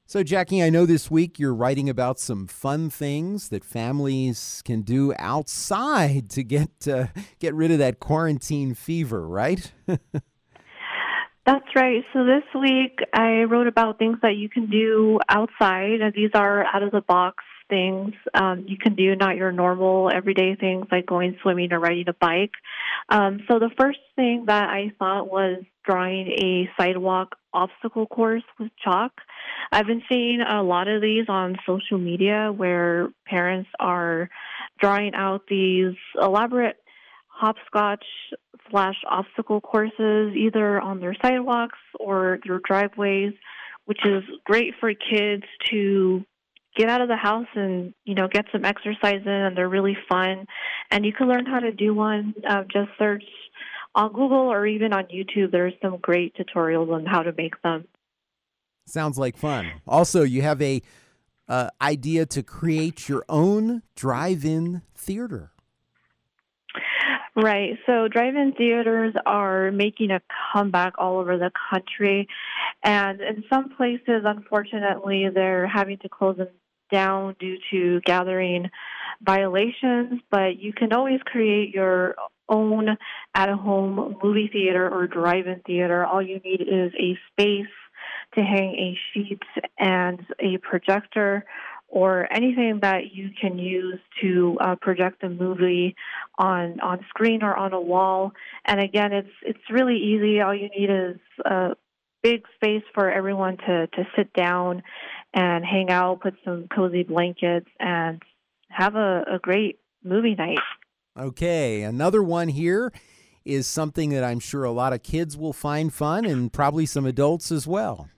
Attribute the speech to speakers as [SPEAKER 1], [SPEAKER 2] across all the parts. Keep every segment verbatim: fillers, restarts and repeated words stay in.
[SPEAKER 1] So, Jackie, I know this week you're writing about some fun things that families can do outside to get uh, get rid of that quarantine fever, right?
[SPEAKER 2] That's right. So this week I wrote about things that you can do outside, and these are out of the box things um, you can do, not your normal everyday things like going swimming or riding a bike. Um, so the first thing that I thought was drawing a sidewalk obstacle course with chalk. I've been seeing a lot of these on social media where parents are drawing out these elaborate hopscotch slash obstacle courses either on their sidewalks or their driveways, which is great for kids to get out of the house and, you know, get some exercise in, and they're really fun. And you can learn how to do one. Uh, just search on Google or even on YouTube. There's some great tutorials on how to make them.
[SPEAKER 1] Sounds like fun. Also, you have a uh, idea to create your own drive-in theater.
[SPEAKER 2] Right. So drive-in theaters are making a comeback all over the country. And in some places, unfortunately, they're having to close them down due to gathering violations. But you can always create your own at-home movie theater or drive-in theater. All you need is a space to hang a sheet and a projector or anything that you can use to uh, project a movie on on screen or on a wall. And again, it's it's really easy. All you need is a big space for everyone to, to sit down and hang out, put some cozy blankets, and have a, a great movie night.
[SPEAKER 1] Okay, another one here is something that I'm sure a lot of kids will find fun and probably some adults as well.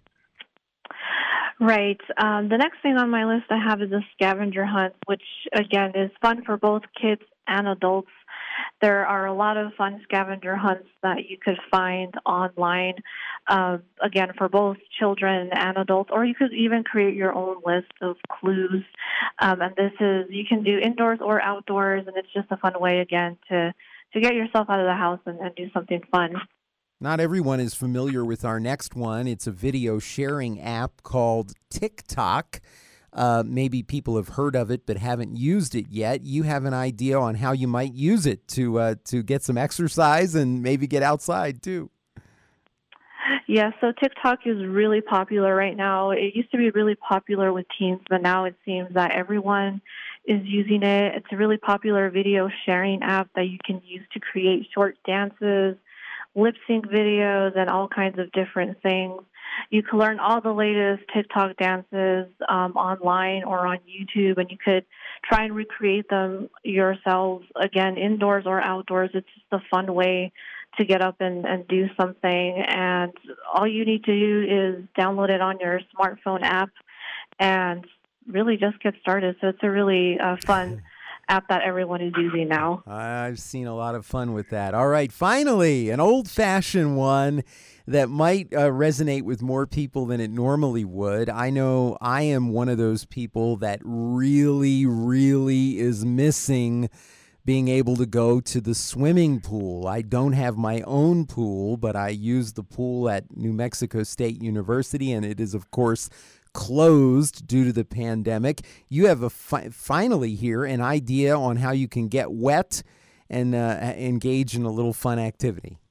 [SPEAKER 2] Right. Um, the next thing on my list I have is a scavenger hunt, which, again, is fun for both kids and adults. There are a lot of fun scavenger hunts that you could find online, um, again, for both children and adults, or you could even create your own list of clues. Um, and this is, you can do indoors or outdoors, and it's just a fun way, again, to, to get yourself out of the house and, and do something fun.
[SPEAKER 1] Not everyone is familiar with our next one. It's a video sharing app called TikTok. Uh, maybe people have heard of it but haven't used it yet. You have an idea on how you might use it to uh, to get some exercise and maybe get outside too.
[SPEAKER 2] Yeah, so TikTok is really popular right now. It used to be really popular with teens, but now it seems that everyone is using it. It's a really popular video sharing app that you can use to create short dances, lip sync videos, and all kinds of different things. You can learn all the latest TikTok dances um, online or on YouTube, and you could try and recreate them yourselves, again, indoors or outdoors. It's just a fun way to get up and, and do something. And all you need to do is download it on your smartphone app and really just get started. So it's a really uh, fun app that everyone is using now.
[SPEAKER 1] I've seen a lot of fun with that. All right, finally, an old-fashioned one that might uh, resonate with more people than it normally would. I know I am one of those people that really, really is missing being able to go to the swimming pool. I don't have my own pool, but I use the pool at New Mexico State University, and it is, of course, closed due to the pandemic. You have a fi- finally here an idea on how you can get wet and uh, engage in a little fun activity.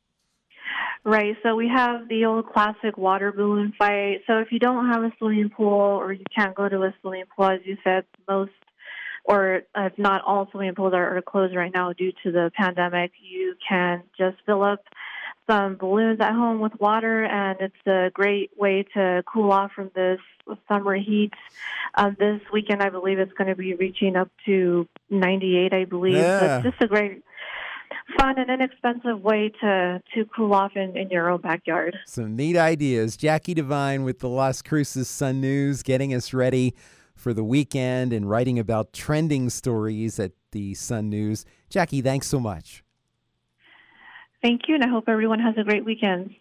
[SPEAKER 2] Right, so we have the old classic water balloon fight. So if you don't have a swimming pool or you can't go to a swimming pool, as you said, most or if not all swimming pools are, are closed right now due to the pandemic, you can just fill up some balloons at home with water, and it's a great way to cool off from this summer heat. Uh, this weekend, I believe it's going to be reaching up to ninety-eight, I believe.
[SPEAKER 1] Yeah.
[SPEAKER 2] So it's just a great, fun and inexpensive way to, to cool off in, in your own backyard.
[SPEAKER 1] Some neat ideas. Jackie Devine with the Las Cruces Sun News, getting us ready for the weekend and writing about trending stories at the Sun News. Jackie, thanks so much.
[SPEAKER 2] Thank you, and I hope everyone has a great weekend.